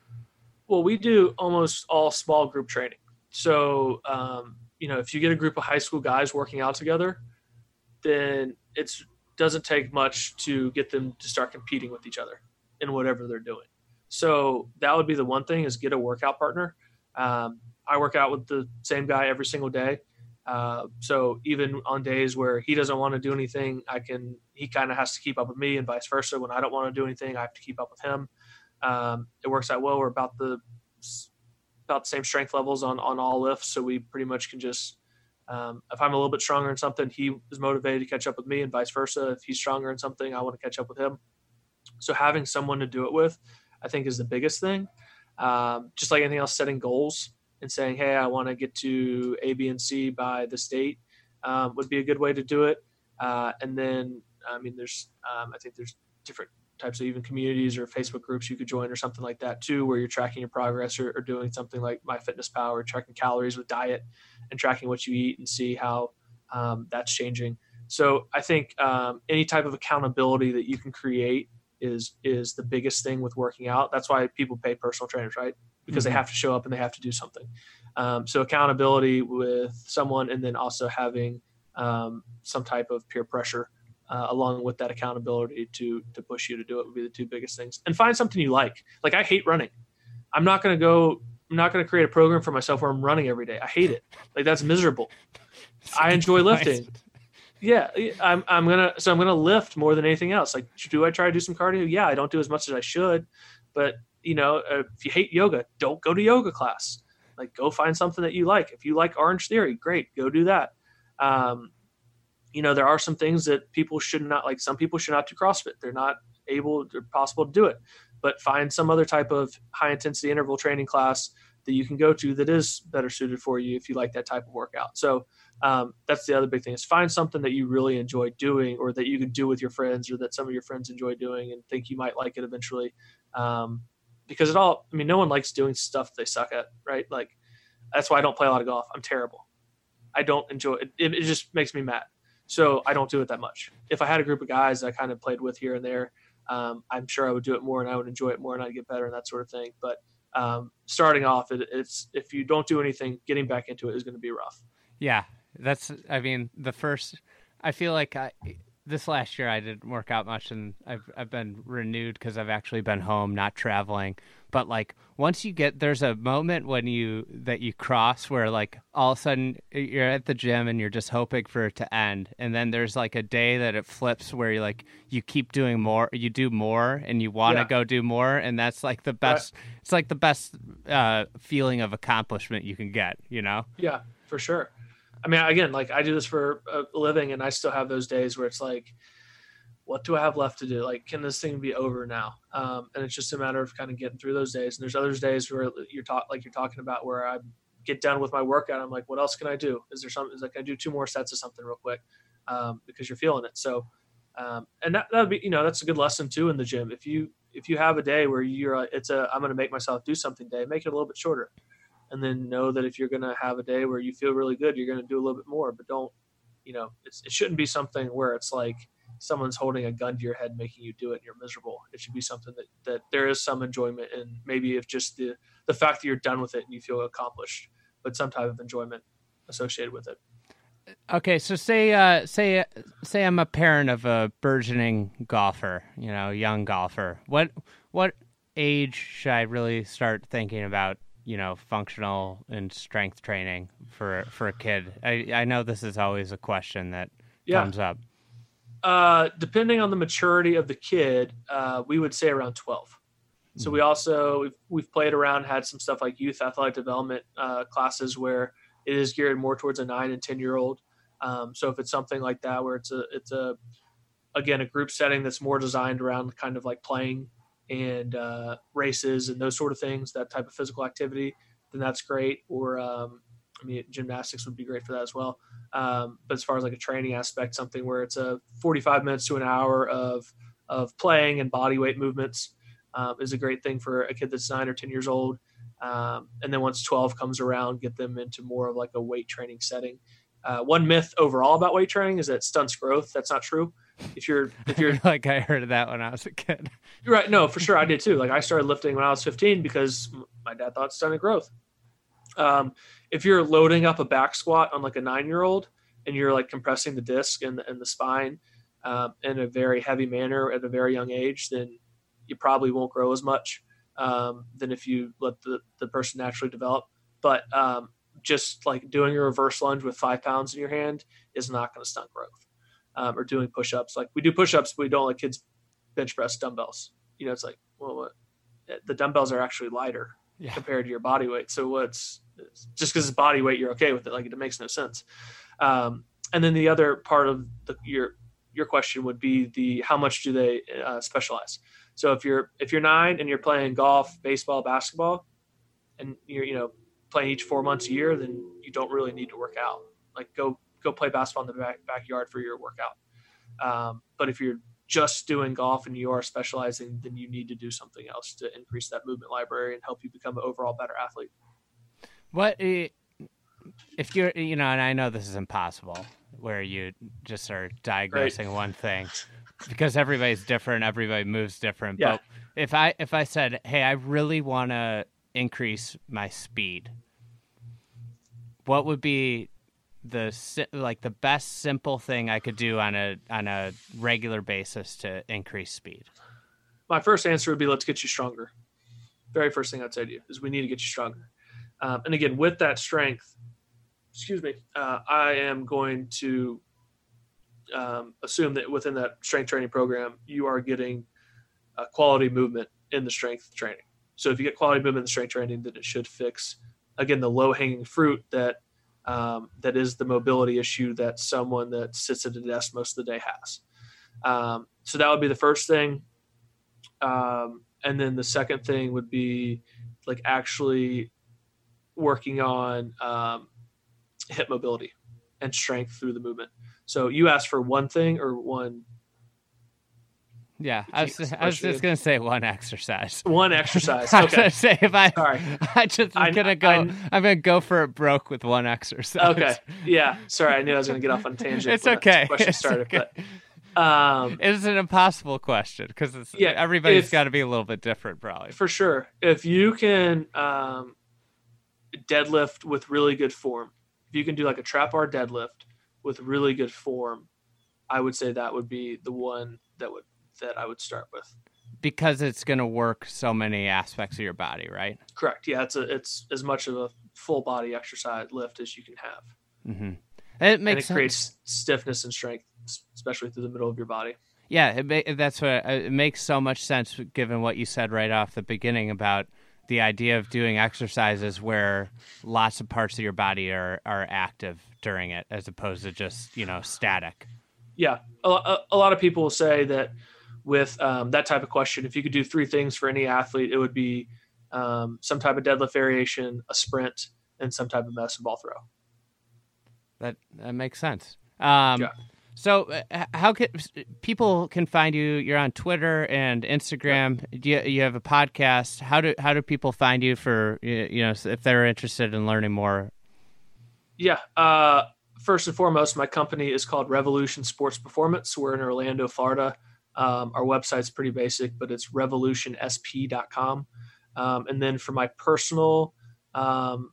Well, we do almost all small group training. So, um, you know, if you get a group of high school guys working out together, then it's doesn't take much to get them to start competing with each other in whatever they're doing. So that would be the one thing is get a workout partner. Um, I work out with the same guy every single day. Uh, so even on days where he doesn't want to do anything, I can, he kind of has to keep up with me and vice versa. When I don't want to do anything, I have to keep up with him. Um, it works out well. We're about the, about the same strength levels on, on all lifts. So we pretty much can just, um, if I'm a little bit stronger in something, he is motivated to catch up with me and vice versa. If he's stronger in something, I want to catch up with him. So having someone to do it with, I think is the biggest thing. Um, just like anything else, setting goals and saying, hey, I want to get to A, B, and C by this date um, would be a good way to do it. Uh, and then, I mean, there's, um, I think there's different types of even communities or Facebook groups you could join or something like that too, where you're tracking your progress or, or doing something like MyFitnessPal or tracking calories with diet and tracking what you eat and see how um, that's changing. So I think um, any type of accountability that you can create is is the biggest thing with working out. That's why people pay personal trainers, right? Because mm-hmm. they have to show up and they have to do something. Um, so accountability with someone and then also having um, some type of peer pressure uh, along with that accountability to to push you to do it would be the two biggest things. And find something you like. Like I hate running. I'm not going to go, I'm not going to create a program for myself where I'm running every day. I hate it. Like that's miserable. I enjoy lifting. Yeah, I'm I'm gonna so I'm gonna lift more than anything else. Like, do I try to do some cardio? Yeah, I don't do as much as I should, but you know, if you hate yoga, don't go to yoga class. Like, go find something that you like. If you like Orange Theory, great, go do that. Um, you know, there are some things that people should not like. Some people should not do CrossFit. They're not able or possible to do it. But find some other type of high intensity interval training class that you can go to that is better suited for you if you like that type of workout. So um, that's the other big thing is find something that you really enjoy doing or that you can do with your friends or that some of your friends enjoy doing and think you might like it eventually. Um, because it all, I mean, no one likes doing stuff they suck at, right? Like, that's why I don't play a lot of golf. I'm terrible. I don't enjoy it. It, it just makes me mad. So I don't do it that much. If I had a group of guys that I kind of played with here and there, um, I'm sure I would do it more and I would enjoy it more and I'd get better and that sort of thing. But um, starting off, it, it's if you don't do anything, getting back into it is going to be rough. Yeah, that's, I mean, the first, I feel like I, this last year I didn't work out much, and I've I've been renewed because I've actually been home, not traveling. But like once you get, there's a moment when you that you cross where like all of a sudden you're at the gym and you're just hoping for it to end, and then there's like a day that it flips where you like you keep doing more, you do more, and you want to Yeah. go do more, and that's like the best. Right. It's like the best uh, feeling of accomplishment you can get, you know? Yeah, for sure. I mean, again, like I do this for a living and I still have those days where it's like, what do I have left to do? Like, can this thing be over now? Um, and it's just a matter of kind of getting through those days. And there's other days where you're talk like you're talking about where I get done with my workout. I'm like, what else can I do? Is there something, is like, I do two more sets of something real quick um, because you're feeling it. So, um, and that, that'd be, you know, that's a good lesson too in the gym. If you, if you have a day where you're, uh, it's a, I'm going to make myself do something day, make it a little bit shorter. And then know that if you're going to have a day where you feel really good, you're going to do a little bit more, but don't, you know, it's, it shouldn't be something where it's like someone's holding a gun to your head, making you do it and you're miserable. It should be something that, that there is some enjoyment in, maybe if just the, the fact that you're done with it and you feel accomplished, but some type of enjoyment associated with it. Okay, so say uh, say say I'm a parent of a burgeoning golfer, you know, young golfer. What what age should I really start thinking about, you know, functional and strength training for for a kid? I, I know this is always a question that Yeah. comes up. Uh, depending on the maturity of the kid, uh, we would say around twelve. So we also, we've, we've played around, had some stuff like youth athletic development uh, classes where it is geared more towards a nine and ten year old. Um, so if it's something like that, where it's a, it's a, again, a group setting that's more designed around kind of like playing and uh, races and those sort of things, that type of physical activity, then that's great. Or, um, I mean, gymnastics would be great for that as well. Um, but as far as like a training aspect, something where it's a forty-five minutes to an hour of, of playing and body weight movements um, is a great thing for a kid that's nine or ten years old. Um, and then once twelve comes around, get them into more of like a weight training setting. Uh, one myth overall about weight training is that it stunts growth. That's not true. If you're, if you're like I heard of that when I was a kid. You're right. No, for sure. I did too. Like I started lifting when I was fifteen because my dad thought it stunted growth. Um, if you're loading up a back squat on like a nine-year-old and you're like compressing the disc and, and the spine um, in a very heavy manner at a very young age, then you probably won't grow as much um, than if you let the, the person naturally develop. But um, just like doing a reverse lunge with five pounds in your hand is not going to stunt growth. Um, or doing push-ups. Like we do push-ups, but we don't let kids bench press dumbbells. You know, it's like, well, what? The dumbbells are actually lighter Yeah. compared to your body weight. So what's just because it's body weight, you're okay with it. Like it makes no sense. Um, and then the other part of the, your your question would be the how much do they uh, specialize? So if you're if you're nine and you're playing golf, baseball, basketball, and you're you know playing each four months a year, then you don't really need to work out. Like go go play basketball in the back, backyard for your workout. Um, but if you're just doing golf and you are specializing, then you need to do something else to increase that movement library and help you become an overall better athlete. What if you're, you know, and I know this is impossible, where you just are diagnosing right. one thing because everybody's different, everybody moves different. Yeah. But if I if I said, hey, I really want to increase my speed, what would be the like the best simple thing I could do on a on a regular basis to increase speed? My first answer would be, let's get you stronger. Very first thing I'd say to you is we need to get you stronger. Um, and again, with that strength, excuse me, uh, I am going to um, assume that within that strength training program, you are getting uh, quality movement in the strength training. So if you get quality movement in the strength training, then it should fix, again, the low hanging fruit that um, that is the mobility issue that someone that sits at a desk most of the day has. Um, so that would be the first thing. Um, and then the second thing would be like actually working on um, hip mobility and strength through the movement. So you asked for one thing or one? Yeah, I was, I was just gonna say one exercise. One exercise. I was Okay. gonna say if I, Sorry. I just was I- gonna go. I- I'm gonna go for it broke with one exercise. Okay. Yeah. Sorry, I knew I was going to get off on a tangent. It's when that okay. Question It's started, okay. but um, It's an impossible question because it's Yeah, everybody's if- got to be a little bit different, probably. for sure, if you can um, deadlift with really good form, if you can do like a trap bar deadlift with really good form, I would say that would be the one that would that I would start with. Because it's gonna work so many aspects of your body, right? Correct. Yeah, it's a it's as much of a full body exercise lift as you can have, Mm-hmm. It and makes it sense. creates stiffness and strength, especially through the middle of your body. Yeah, it ma- that's what it makes so much sense given what you said right off the beginning about the idea of doing exercises where lots of parts of your body are, are active during it as opposed to just, you know, static. Yeah, a, a, a lot of people will say that with um, that type of question, if you could do three things for any athlete, it would be um, some type of deadlift variation, a sprint, and some type of medicine ball throw. That that makes sense. Um, Yeah. So uh, how can people can find you? You're on Twitter and Instagram. Do you, you have a podcast? How do how do people find you for you you know if they're interested in learning more? Yeah. Uh, first and foremost, my company is called Revolution Sports Performance. We're in Orlando, Florida. Um, our website's pretty basic, but it's revolution s p dot com. Um, and then for my personal um,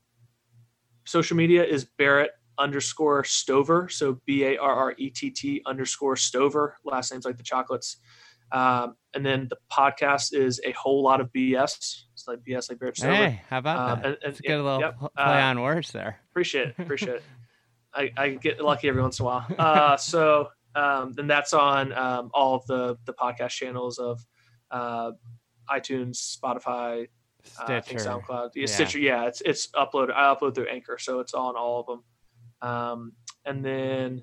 social media is Barrett underscore Stover. So B A R R E T T underscore Stover. Last name's like the chocolates. Um, and then the podcast is A Whole Lot of B S. It's like B S like Barrett Stover. Hey, how about Um, that? and- and- It's a good little yep, play uh, on words there. Appreciate it. Appreciate it. I, I get lucky every once in a while. Uh, so um, then that's on um, all of the the podcast channels of uh, iTunes, Spotify, uh, I think Stitcher. SoundCloud, yeah, Yeah. Stitcher. Yeah, it's it's uploaded. I upload through Anchor, so it's on all of them. Um, and then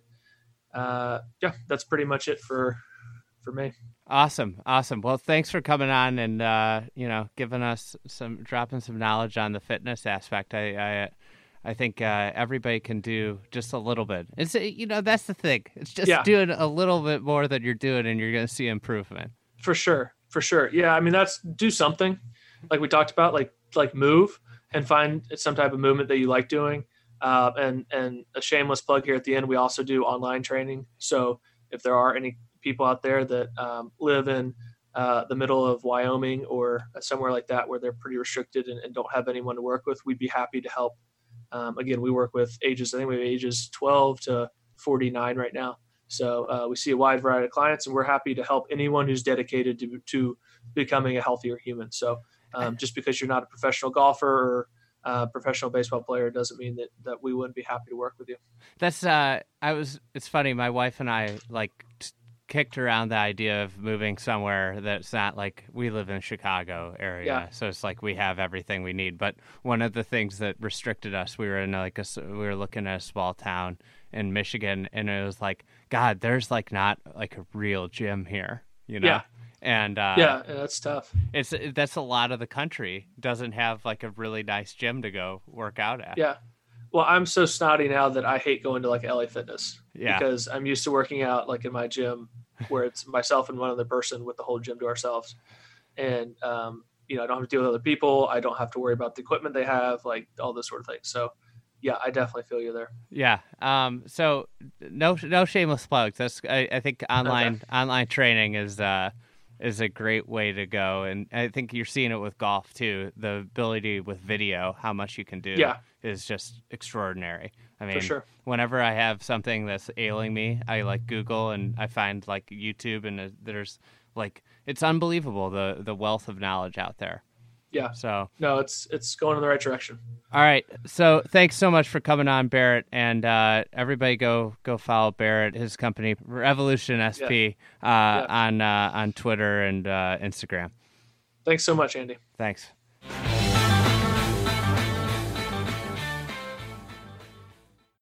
uh, yeah, that's pretty much it for for me. Awesome, awesome. Well, thanks for coming on and uh, you know giving us some dropping some knowledge on the fitness aspect. I I, I think uh, everybody can do just a little bit. It's you know that's the thing. It's just Yeah. doing a little bit more than you're doing, and you're going to see improvement. For sure, for sure. Yeah, I mean that's do something like we talked about, like like move and find some type of movement that you like doing. Uh, and and a shameless plug here at the end, we also do online training. So if there are any people out there that um, live in uh, the middle of Wyoming or somewhere like that where they're pretty restricted and, and don't have anyone to work with, we'd be happy to help. Um, again, we work with ages, I think we have ages twelve to forty-nine right now. So uh, we see a wide variety of clients, and we're happy to help anyone who's dedicated to, to becoming a healthier human. So um, just because you're not a professional golfer or uh, professional baseball player doesn't mean that, that we wouldn't be happy to work with you. That's uh, I was. It's funny. My wife and I like t- kicked around the idea of moving somewhere that's not like we live in Chicago area, Yeah. so it's like we have everything we need. But one of the things that restricted us, we were in like a s- we were looking at a small town in Michigan, and it was like, God, there's like not like a real gym here, you know. Yeah. And uh, Yeah, that's tough. it's that's a lot of the country doesn't have like a really nice gym to go work out at. Yeah. Well, I'm so snotty now that I hate going to like L A Fitness Yeah. because I'm used to working out like in my gym where it's myself and one other person with the whole gym to ourselves. And, um, you know, I don't have to deal with other people. I don't have to worry about the equipment they have, like all this sort of thing. So yeah, I definitely feel you there. Yeah. Um. So no, no shameless plugs. That's I, I think online Okay. online training is uh is a great way to go, and I think you're seeing it with golf too. The ability with video, how much you can do, Yeah. is just extraordinary. I mean, For sure. whenever I have something that's ailing me, I like Google and I find like YouTube, and uh, there's like it's unbelievable the the wealth of knowledge out there. Yeah. So. No, it's, it's going in the right direction. All right. So thanks so much for coming on, Barrett, and uh, everybody go go follow Barrett, his company Revolution S P, uh, Yeah. on uh, on Twitter and uh, Instagram. Thanks so much, Andy. Thanks.